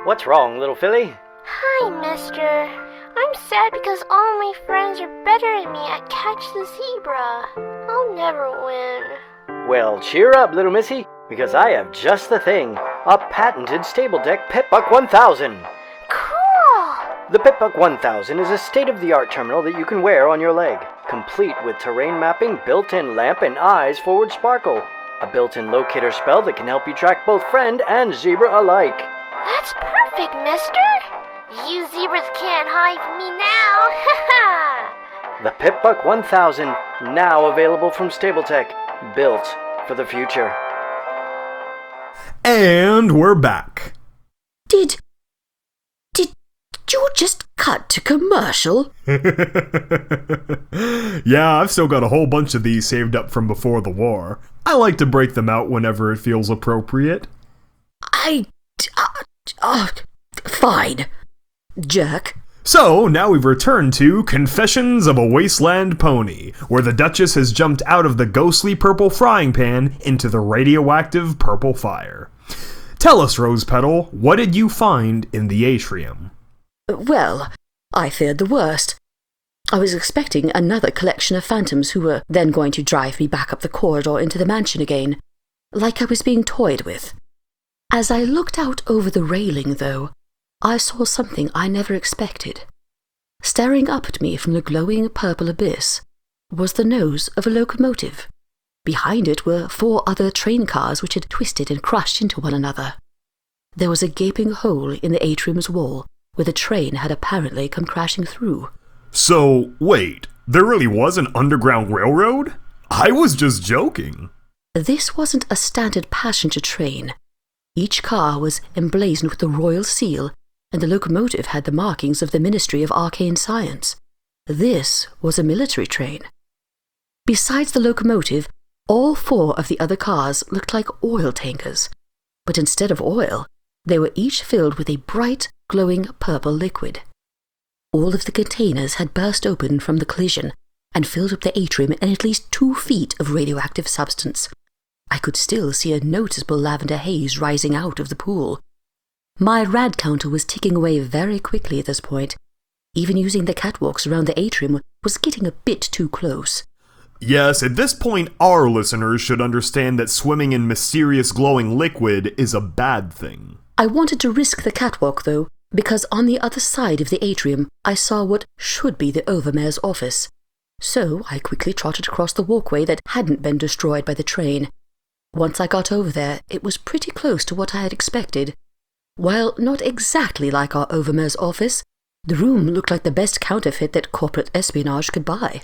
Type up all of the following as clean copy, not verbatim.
What's wrong, little filly? Hi, mister. I'm sad because all my friends are better than me at Catch the Zebra. I'll never win. Well, cheer up, little missy, because I have just the thing. A patented stable deck Pip-Buck 1000. Cool! The Pip-Buck 1000 is a state-of-the-art terminal that you can wear on your leg, complete with terrain mapping, built-in lamp, and eyes forward sparkle. A built-in locator spell that can help you track both friend and zebra alike. That's perfect, mister. You zebras can't hide from me now. The Pip-Buck 1000, now available from StableTech, built for the future. And we're back. Did you just cut to commercial? Yeah, I've still got a whole bunch of these saved up from before the war. I like to break them out whenever it feels appropriate. Fine. Jerk. So, now we've returned to Confessions of a Wasteland Pony, where the Duchess has jumped out of the ghostly purple frying pan into the radioactive purple fire. Tell us, Rose Petal, what did you find in the atrium? Well, I feared the worst. I was expecting another collection of phantoms who were then going to drive me back up the corridor into the mansion again, like I was being toyed with. As I looked out over the railing, though, I saw something I never expected. Staring up at me from the glowing purple abyss was the nose of a locomotive. Behind it were 4 other train cars which had twisted and crushed into one another. There was a gaping hole in the atrium's wall where the train had apparently come crashing through. So, wait, there really was an underground railroad? I was just joking. This wasn't a standard passenger train. Each car was emblazoned with the royal seal, and the locomotive had the markings of the Ministry of Arcane Science. This was a military train. Besides the locomotive, all 4 of the other cars looked like oil tankers, but instead of oil, they were each filled with a bright, glowing purple liquid. All of the containers had burst open from the collision and filled up the atrium in at least 2 feet of radioactive substance. I could still see a noticeable lavender haze rising out of the pool. My rad counter was ticking away very quickly at this point. Even using the catwalks around the atrium was getting a bit too close. Yes, at this point, our listeners should understand that swimming in mysterious glowing liquid is a bad thing. I wanted to risk the catwalk, though, because on the other side of the atrium I saw what should be the Overmare's office. So I quickly trotted across the walkway that hadn't been destroyed by the train. Once I got over there, it was pretty close to what I had expected. While not exactly like our Overmare's office, the room looked like the best counterfeit that corporate espionage could buy.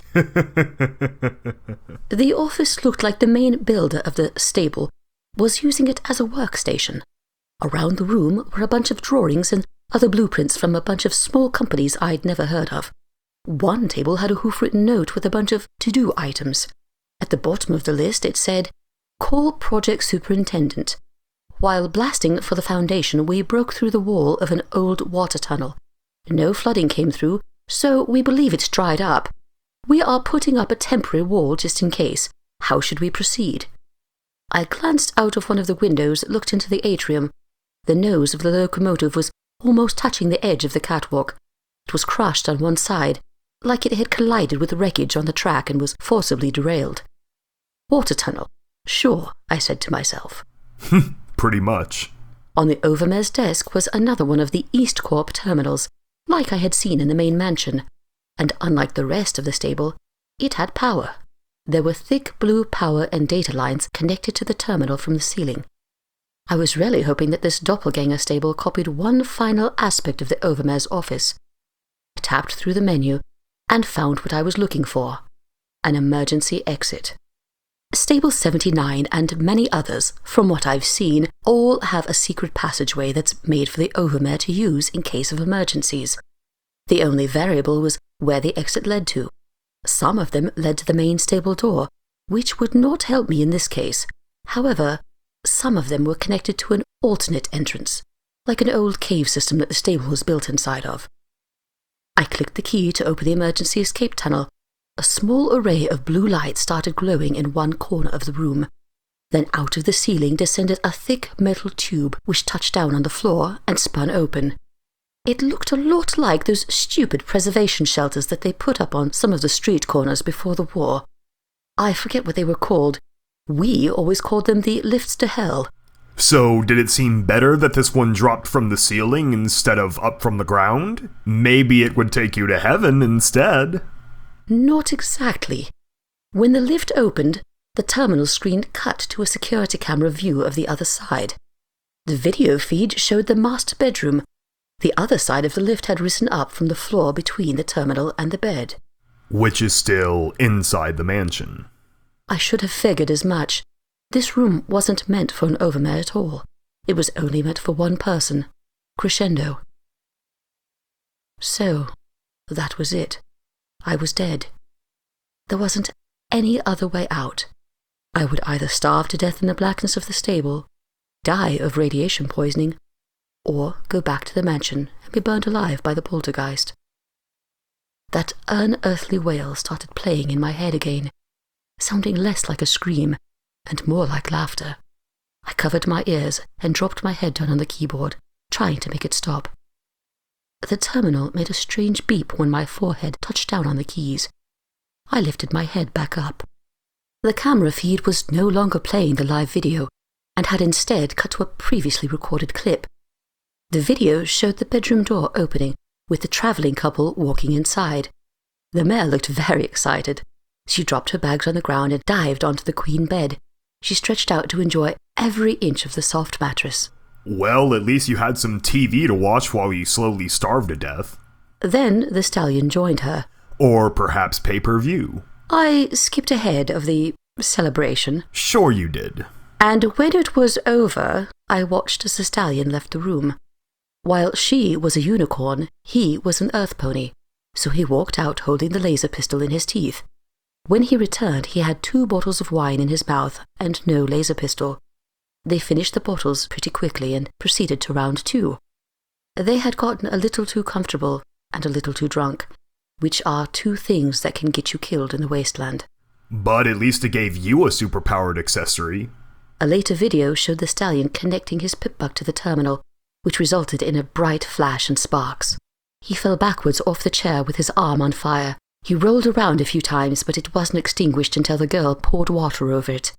The office looked like the main builder of the stable was using it as a workstation. Around the room were a bunch of drawings and other blueprints from a bunch of small companies I'd never heard of. One table had a hoof-written note with a bunch of to-do items. At the bottom of the list it said, "Call Project Superintendent." While blasting for the foundation, we broke through the wall of an old water tunnel. No flooding came through, so we believe it's dried up. We are putting up a temporary wall just in case. How should we proceed? I glanced out of one of the windows that looked into the atrium. The nose of the locomotive was almost touching the edge of the catwalk. It was crushed on one side, like it had collided with wreckage on the track and was forcibly derailed. Water tunnel. Sure, I said to myself. Pretty much. On the Overmare's desk was another one of the East Corp terminals, like I had seen in the main mansion, and unlike the rest of the stable, it had power. There were thick blue power and data lines connected to the terminal from the ceiling. I was really hoping that this doppelganger stable copied one final aspect of the Overmare's office. I tapped through the menu and found what I was looking for, an emergency exit. Stable 79 and many others, from what I've seen, all have a secret passageway that's made for the Overmare to use in case of emergencies. The only variable was where the exit led to. Some of them led to the main stable door, which would not help me in this case. However, some of them were connected to an alternate entrance, like an old cave system that the stable was built inside of. I clicked the key to open the emergency escape tunnel. A small array of blue light started glowing in one corner of the room. Then out of the ceiling descended a thick metal tube which touched down on the floor and spun open. It looked a lot like those stupid preservation shelters that they put up on some of the street corners before the war. I forget what they were called. We always called them the lifts to hell. So, did it seem better that this one dropped from the ceiling instead of up from the ground? Maybe it would take you to heaven instead. Not exactly. When the lift opened, the terminal screen cut to a security camera view of the other side. The video feed showed the master bedroom. The other side of the lift had risen up from the floor between the terminal and the bed. Which is still inside the mansion. I should have figured as much. This room wasn't meant for an overmare at all. It was only meant for one person, Crescendo. So, that was it. I was dead. There wasn't any other way out. I would either starve to death in the blackness of the stable, die of radiation poisoning, or go back to the mansion and be burned alive by the poltergeist. That unearthly wail started playing in my head again, sounding less like a scream and more like laughter. I covered my ears and dropped my head down on the keyboard, trying to make it stop. The terminal made a strange beep when my forehead touched down on the keys. I lifted my head back up. The camera feed was no longer playing the live video and had instead cut to a previously recorded clip. The video showed the bedroom door opening with the travelling couple walking inside. The mare looked very excited. She dropped her bags on the ground and dived onto the queen bed. She stretched out to enjoy every inch of the soft mattress. Well, at least you had some TV to watch while you slowly starved to death. Then the stallion joined her. Or perhaps pay-per-view. I skipped ahead of the celebration. Sure you did. And when it was over, I watched as the stallion left the room. While she was a unicorn, he was an earth pony, so he walked out holding the laser pistol in his teeth. When he returned, he had 2 bottles of wine in his mouth and no laser pistol. They finished the bottles pretty quickly and proceeded to round 2. They had gotten a little too comfortable and a little too drunk, which are 2 things that can get you killed in the wasteland. But at least it gave you a superpowered accessory. A later video showed the stallion connecting his pip-buck to the terminal, which resulted in a bright flash and sparks. He fell backwards off the chair with his arm on fire. He rolled around a few times, but it wasn't extinguished until the girl poured water over it.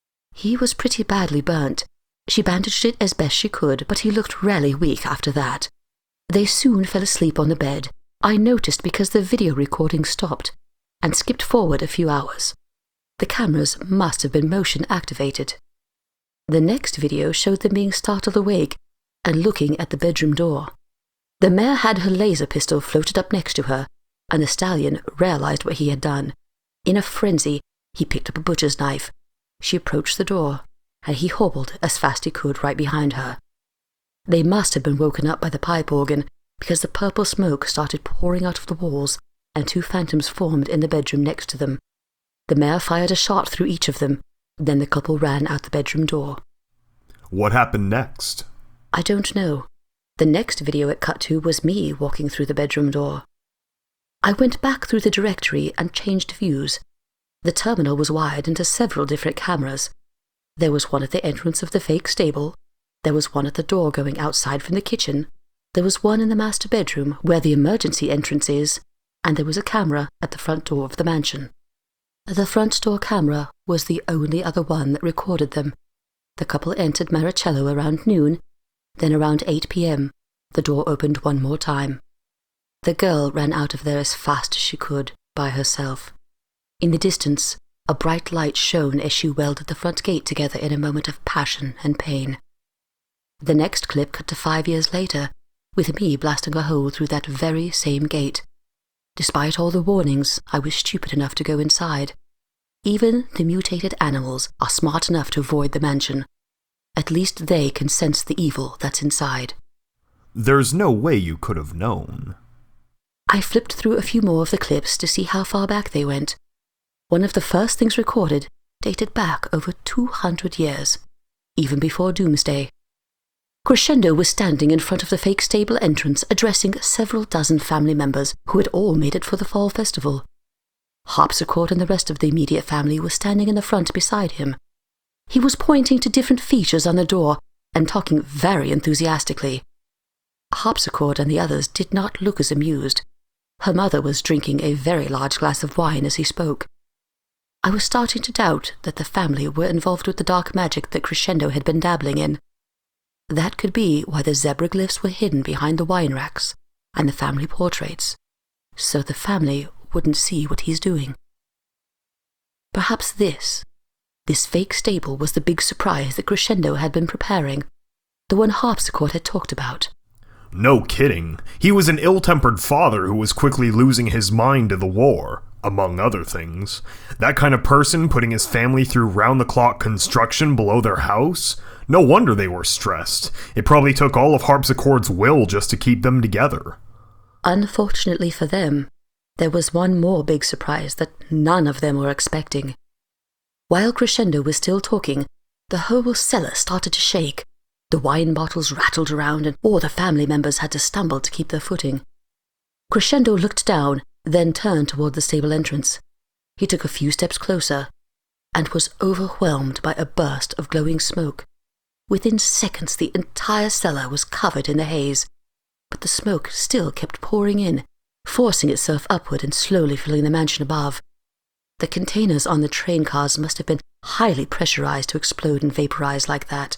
He was pretty badly burnt. She bandaged it as best she could, but he looked really weak after that. They soon fell asleep on the bed. I noticed because the video recording stopped and skipped forward a few hours. The cameras must have been motion activated. The next video showed them being startled awake and looking at the bedroom door. The mare had her laser pistol floated up next to her, and the stallion realized what he had done. In a frenzy, he picked up a butcher's knife. She approached the door, and he hobbled as fast he could right behind her. They must have been woken up by the pipe organ, because the purple smoke started pouring out of the walls, and 2 phantoms formed in the bedroom next to them. The mare fired a shot through each of them. Then the couple ran out the bedroom door. What happened next? I don't know. The next video it cut to was me walking through the bedroom door. I went back through the directory and changed views. The terminal was wired into several different cameras. There was one at the entrance of the fake stable. There was one at the door going outside from the kitchen. There was one in the master bedroom where the emergency entrance is, and there was a camera at the front door of the mansion. The front door camera was the only other one that recorded them. The couple entered Maricello around noon. Then around 8 p.m., the door opened one more time. The girl ran out of there as fast as she could, by herself. In the distance, a bright light shone as she welded the front gate together in a moment of passion and pain. The next clip cut to 5 years later, with me blasting a hole through that very same gate. Despite all the warnings, I was stupid enough to go inside. Even the mutated animals are smart enough to avoid the mansion. At least they can sense the evil that's inside. There's no way you could have known. I flipped through a few more of the clips to see how far back they went. One of the first things recorded dated back over 200 years, even before Doomsday. Crescendo was standing in front of the fake stable entrance addressing several dozen family members who had all made it for the fall festival. Harpsichord and the rest of the immediate family were standing in the front beside him. He was pointing to different features on the door and talking very enthusiastically. Harpsichord and the others did not look as amused. Her mother was drinking a very large glass of wine as he spoke. I was starting to doubt that the family were involved with the dark magic that Crescendo had been dabbling in. That could be why the zebra glyphs were hidden behind the wine racks and the family portraits, so the family wouldn't see what he's doing. Perhaps this fake stable was the big surprise that Crescendo had been preparing, the one Harpsichord had talked about. No kidding. He was an ill-tempered father who was quickly losing his mind to the war, among other things. That kind of person putting his family through round-the-clock construction below their house? No wonder they were stressed. It probably took all of Harpsichord's will just to keep them together. Unfortunately for them, there was one more big surprise that none of them were expecting. While Crescendo was still talking, the whole cellar started to shake. The wine bottles rattled around and all the family members had to stumble to keep their footing. Crescendo looked down, then turned toward the stable entrance. He took a few steps closer and was overwhelmed by a burst of glowing smoke. Within seconds, the entire cellar was covered in the haze, but the smoke still kept pouring in, forcing itself upward and slowly filling the mansion above. The containers on the train cars must have been highly pressurized to explode and vaporize like that.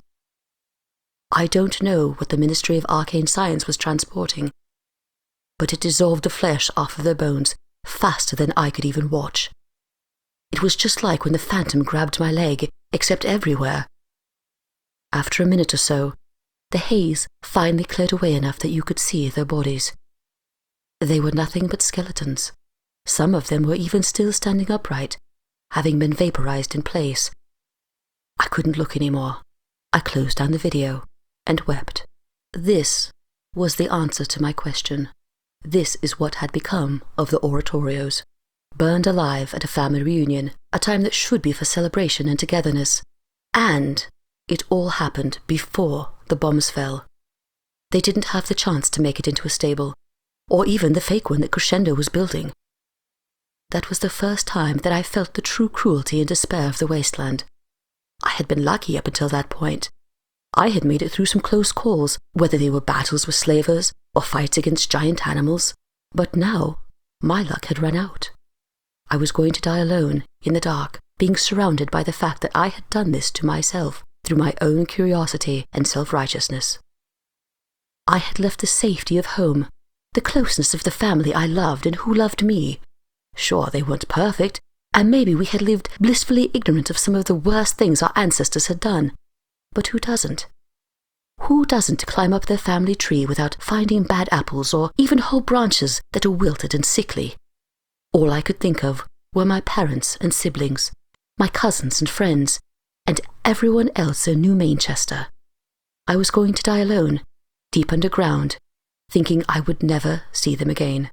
I don't know what the Ministry of Arcane Science was transporting, but it dissolved the flesh off of their bones faster than I could even watch. It was just like when the phantom grabbed my leg, except everywhere. After a minute or so, the haze finally cleared away enough that you could see their bodies. They were nothing but skeletons. Some of them were even still standing upright, having been vaporized in place. I couldn't look anymore. I closed down the video and wept. This was the answer to my question. This is what had become of the oratorios. Burned alive at a family reunion, a time that should be for celebration and togetherness. And it all happened before the bombs fell. They didn't have the chance to make it into a stable, or even the fake one that Crescendo was building. That was the first time that I felt the true cruelty and despair of the wasteland. I had been lucky up until that point. I had made it through some close calls, whether they were battles with slavers or fights against giant animals. But now, my luck had run out. I was going to die alone, in the dark, being surrounded by the fact that I had done this to myself, through my own curiosity and self-righteousness. I had left the safety of home, the closeness of the family I loved and who loved me. Sure, they weren't perfect, and maybe we had lived blissfully ignorant of some of the worst things our ancestors had done. But who doesn't? Who doesn't climb up their family tree without finding bad apples or even whole branches that are wilted and sickly? All I could think of were my parents and siblings, my cousins and friends, and everyone else in New Manchester. I was going to die alone, deep underground, thinking I would never see them again.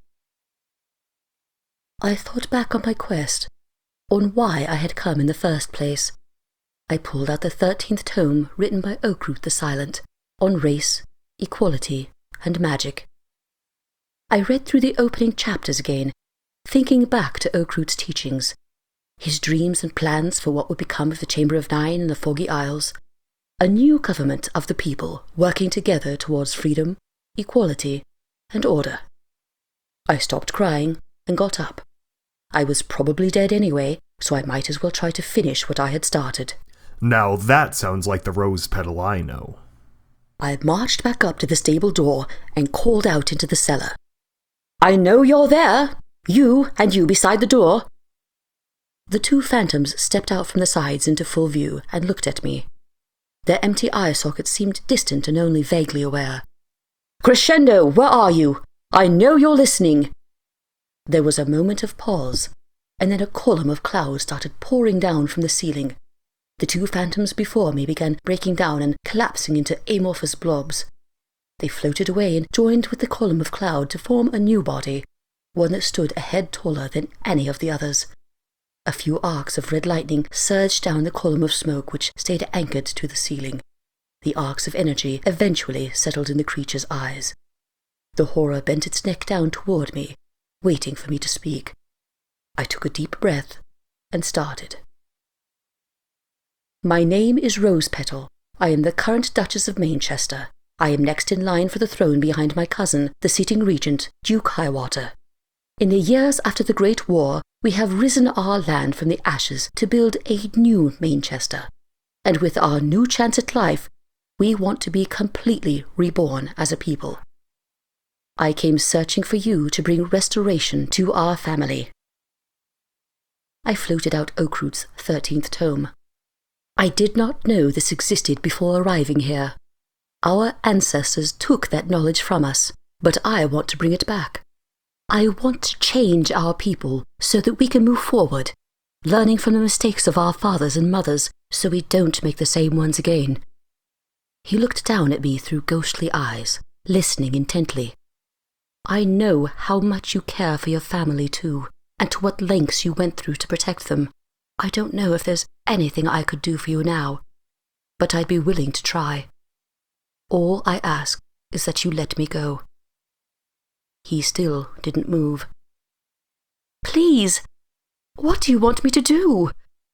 I thought back on my quest, on why I had come in the first place. I pulled out the 13th tome written by Oakroot the Silent, on race, equality, and magic. I read through the opening chapters again, thinking back to Oakroot's teachings, his dreams and plans for what would become of the Chamber of Nine and the Foggy Isles, a new government of the people working together towards freedom, equality, and order. I stopped crying and got up. I was probably dead anyway, so I might as well try to finish what I had started. Now that sounds like the rose petal I know. I marched back up to the stable door and called out into the cellar. "I know you're there! You and you beside the door!" The two phantoms stepped out from the sides into full view and looked at me. Their empty eye sockets seemed distant and only vaguely aware. "Crescendo, where are you? I know you're listening!" There was a moment of pause, and then a column of clouds started pouring down from the ceiling. The two phantoms before me began breaking down and collapsing into amorphous blobs. They floated away and joined with the column of cloud to form a new body, one that stood a head taller than any of the others. A few arcs of red lightning surged down the column of smoke which stayed anchored to the ceiling. The arcs of energy eventually settled in the creature's eyes. The horror bent its neck down toward me, waiting for me to speak. I took a deep breath and started. My name is Rose Petal. I am the current Duchess of Manchester. I am next in line for the throne behind my cousin, the sitting regent, Duke Highwater. In the years after the Great War, we have risen our land from the ashes to build a new Manchester. And with our new chance at life, we want to be completely reborn as a people. I came searching for you to bring restoration to our family. I floated out Oakroot's 13th tome. I did not know this existed before arriving here. Our ancestors took that knowledge from us, but I want to bring it back. I want to change our people so that we can move forward, learning from the mistakes of our fathers and mothers so we don't make the same ones again. He looked down at me through ghostly eyes, listening intently. I know how much you care for your family too, and to what lengths you went through to protect them. I don't know if there's anything I could do for you now, but I'd be willing to try. All I ask is that you let me go. He still didn't move. Please, what do you want me to do?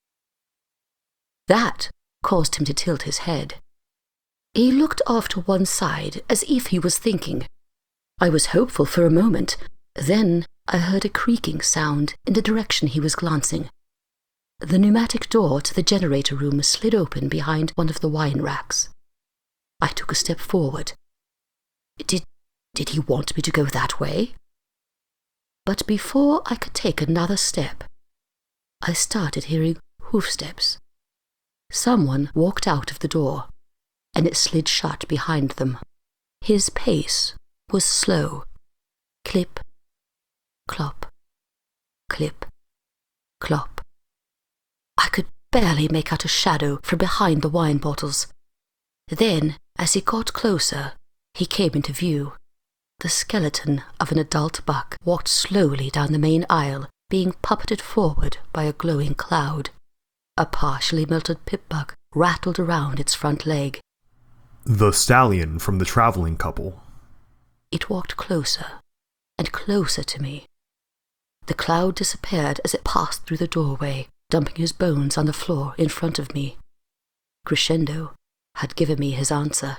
That caused him to tilt his head. He looked off to one side as if he was thinking. I was hopeful for a moment. Then I heard a creaking sound in the direction he was glancing. The pneumatic door to the generator room slid open behind one of the wine racks. I took a step forward. Did he want me to go that way? But before I could take another step, I started hearing hoofsteps. Someone walked out of the door, and it slid shut behind them. His pace was slow. Clip, clop, clip, clop. I could barely make out a shadow from behind the wine bottles. Then, as he got closer, he came into view. The skeleton of an adult buck walked slowly down the main aisle, being puppeted forward by a glowing cloud. A partially melted pip-buck rattled around its front leg. The stallion from the traveling couple. It walked closer and closer to me. The cloud disappeared as it passed through the doorway, dumping his bones on the floor in front of me. Crescendo had given me his answer.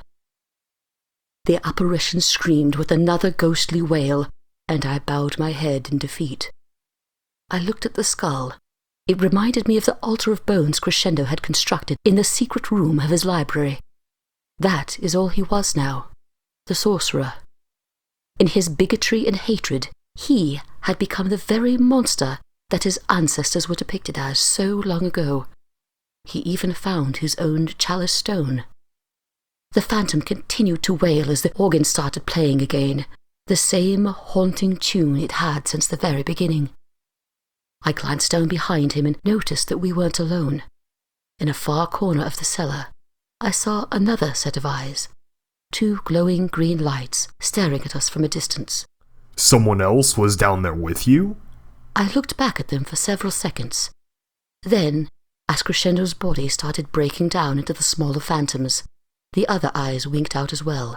The apparition screamed with another ghostly wail, and I bowed my head in defeat. I looked at the skull. It reminded me of the altar of bones Crescendo had constructed in the secret room of his library. That is all he was now, the sorcerer. In his bigotry and hatred, he had become the very monster that his ancestors were depicted as so long ago. He even found his own chalice stone. The phantom continued to wail as the organ started playing again, the same haunting tune it had since the very beginning. I glanced down behind him and noticed that we weren't alone. In a far corner of the cellar, I saw another set of eyes, 2 glowing green lights staring at us from a distance. Someone else was down there with you? I looked back at them for several seconds. Then, as Crescendo's body started breaking down into the smaller phantoms, the other eyes winked out as well.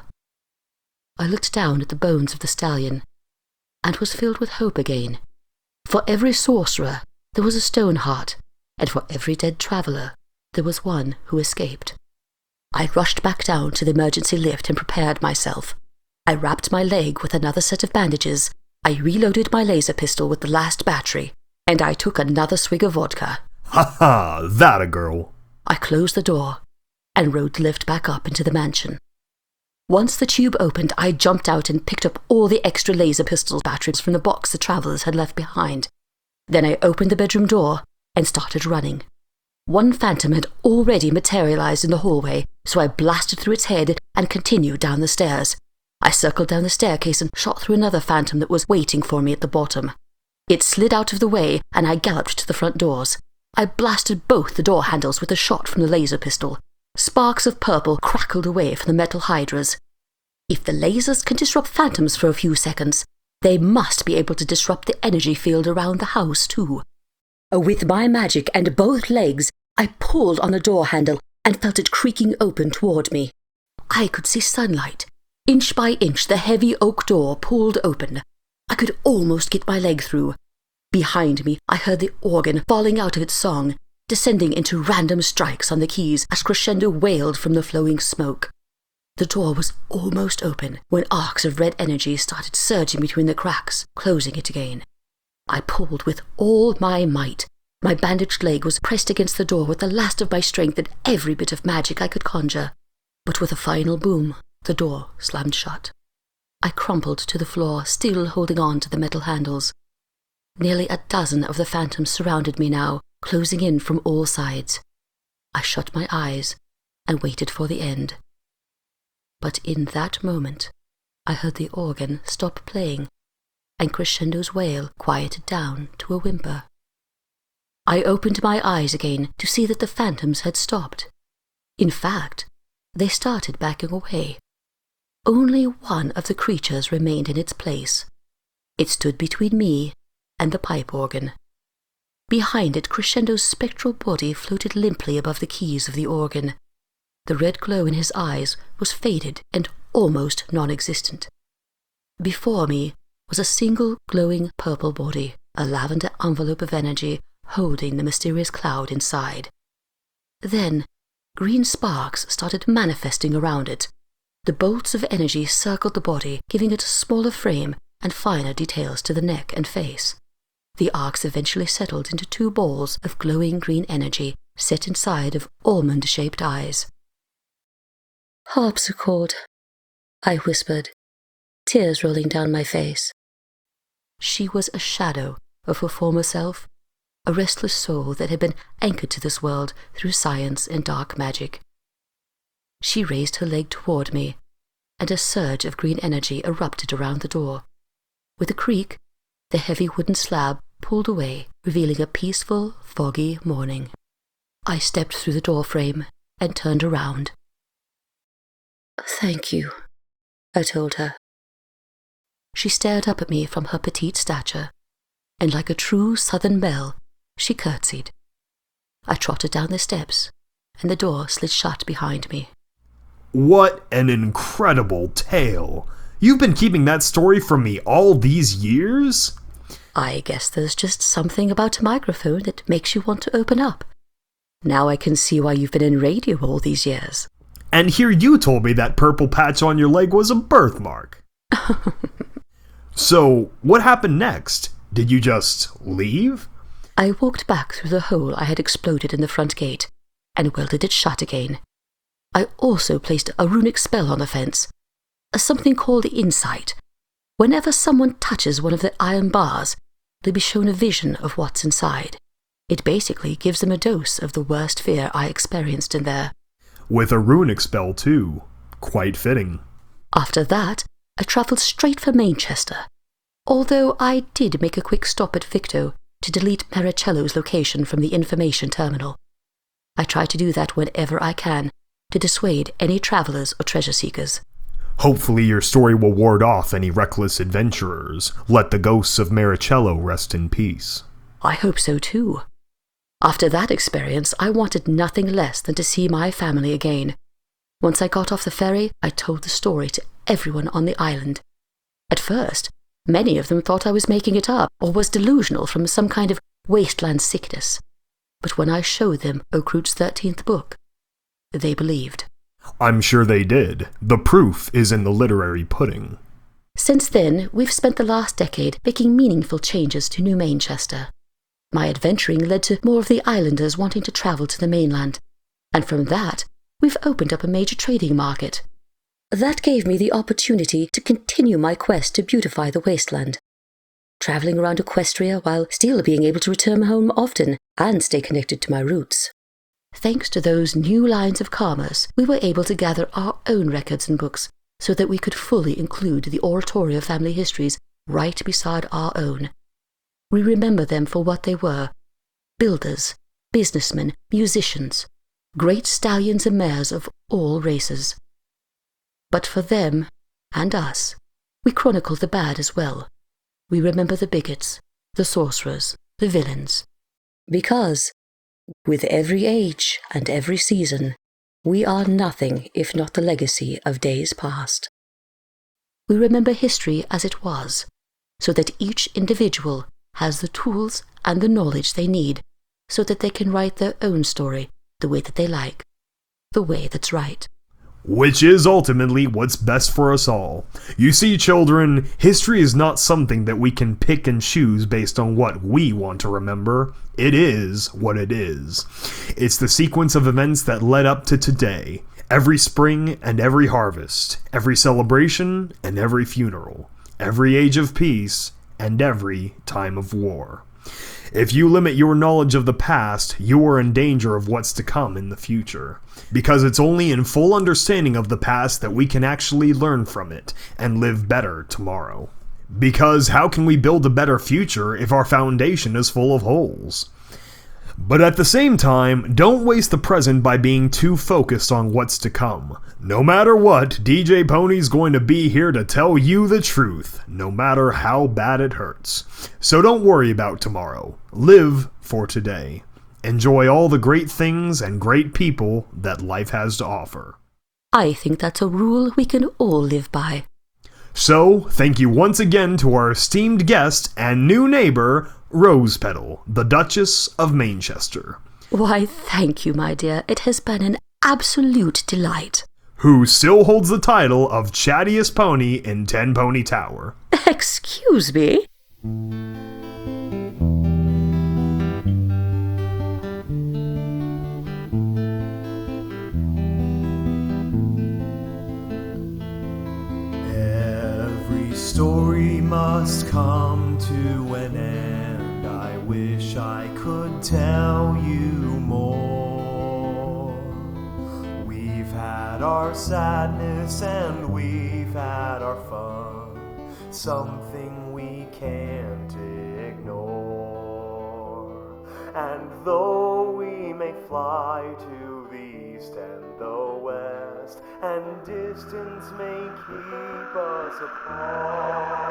I looked down at the bones of the stallion, and was filled with hope again. For every sorcerer, there was a stone heart, and for every dead traveller, there was one who escaped. I rushed back down to the emergency lift and prepared myself. I wrapped my leg with another set of bandages, I reloaded my laser pistol with the last battery, and I took another swig of vodka. Ha ha, that a girl. I closed the door and rode the lift back up into the mansion. Once the tube opened, I jumped out and picked up all the extra laser pistol batteries from the box the travellers had left behind. Then I opened the bedroom door and started running. One phantom had already materialized in the hallway, so I blasted through its head and continued down the stairs. I circled down the staircase and shot through another phantom that was waiting for me at the bottom. It slid out of the way, and I galloped to the front doors. I blasted both the door handles with a shot from the laser pistol. Sparks of purple crackled away from the metal hydras. If the lasers can disrupt phantoms for a few seconds, they must be able to disrupt the energy field around the house too. With my magic and both legs, I pulled on the door handle and felt it creaking open toward me. I could see sunlight. Inch by inch, the heavy oak door pulled open. I could almost get my leg through. Behind me, I heard the organ falling out of its song, descending into random strikes on the keys as crescendo wailed from the flowing smoke. The door was almost open when arcs of red energy started surging between the cracks, closing it again. I pulled with all my might. My bandaged leg was pressed against the door with the last of my strength and every bit of magic I could conjure. But with a final boom, the door slammed shut. I crumpled to the floor, still holding on to the metal handles. Nearly a dozen of the phantoms surrounded me now, closing in from all sides. I shut my eyes and waited for the end. But in that moment, I heard the organ stop playing, and Crescendo's wail quieted down to a whimper. I opened my eyes again to see that the phantoms had stopped. In fact, they started backing away. Only one of the creatures remained in its place. It stood between me and the pipe organ. Behind it, Crescendo's spectral body floated limply above the keys of the organ. The red glow in his eyes was faded and almost non-existent. Before me was a single glowing purple body, a lavender envelope of energy holding the mysterious cloud inside. Then, green sparks started manifesting around it. The bolts of energy circled the body, giving it a smaller frame and finer details to the neck and face. The arcs eventually settled into 2 balls of glowing green energy set inside of almond-shaped eyes. "Harpsichord," I whispered, tears rolling down my face. She was a shadow of her former self, a restless soul that had been anchored to this world through science and dark magic. She raised her leg toward me, and a surge of green energy erupted around the door. With a creak, the heavy wooden slab pulled away, revealing a peaceful, foggy morning. I stepped through the doorframe and turned around. "Thank you," I told her. She stared up at me from her petite stature, and like a true southern belle, she curtsied. I trotted down the steps, and the door slid shut behind me. What an incredible tale! You've been keeping that story from me all these years? I guess there's just something about a microphone that makes you want to open up. Now I can see why you've been in radio all these years. And here you told me that purple patch on your leg was a birthmark. So, what happened next? Did you just leave? I walked back through the hole I had exploded in the front gate, and welded it shut again. I also placed a runic spell on the fence, something called Insight. Whenever someone touches one of the iron bars, they'll be shown a vision of what's inside. It basically gives them a dose of the worst fear I experienced in there. With a runic spell, too. Quite fitting. After that, I travelled straight for Manchester, although I did make a quick stop at Victo to delete Maricello's location from the information terminal. I try to do that whenever I can, to dissuade any travellers or treasure seekers. Hopefully your story will ward off any reckless adventurers. Let the ghosts of Maricello rest in peace. I hope so too. After that experience, I wanted nothing less than to see my family again. Once I got off the ferry, I told the story to everyone on the island. At first, many of them thought I was making it up or was delusional from some kind of wasteland sickness. But when I showed them Okrut's 13th book, they believed. I'm sure they did. The proof is in the literary pudding. Since then, we've spent the last decade making meaningful changes to New Manchester. My adventuring led to more of the islanders wanting to travel to the mainland, and from that, we've opened up a major trading market. That gave me the opportunity to continue my quest to beautify the wasteland, travelling around Equestria while still being able to return home often and stay connected to my roots. Thanks to those new lines of commerce, we were able to gather our own records and books so that we could fully include the Oratorio family histories right beside our own. We remember them for what they were: builders, businessmen, musicians, great stallions and mares of all races. But for them, and us, we chronicle the bad as well. We remember the bigots, the sorcerers, the villains. Because, with every age and every season, we are nothing if not the legacy of days past. We remember history as it was, so that each individual has the tools and the knowledge they need so that they can write their own story the way that they like, the way that's right. Which is ultimately what's best for us all. You see, children, history is not something that we can pick and choose based on what we want to remember. It is what it is. It's the sequence of events that led up to today. Every spring and every harvest, every celebration and every funeral, every age of peace and every time of war. If you limit your knowledge of the past, you are in danger of what's to come in the future. Because it's only in full understanding of the past that we can actually learn from it and live better tomorrow. Because how can we build a better future if our foundation is full of holes? But at the same time, don't waste the present by being too focused on what's to come. No matter what, DJ Pony's going to be here to tell you the truth, no matter how bad it hurts. So don't worry about tomorrow. Live for today. Enjoy all the great things and great people that life has to offer. I think that's a rule we can all live by. So, thank you once again to our esteemed guest and new neighbor, Rose Petal, the Duchess of Manchester. Why, thank you, my dear. It has been an absolute delight. Who still holds the title of chattiest pony in Ten Pony Tower. Excuse me? Every story must come to an end. I wish I could tell you more. We've had our sadness and we've had our fun, something we can't ignore. And though we may fly to the east and the west, and distance may keep us apart,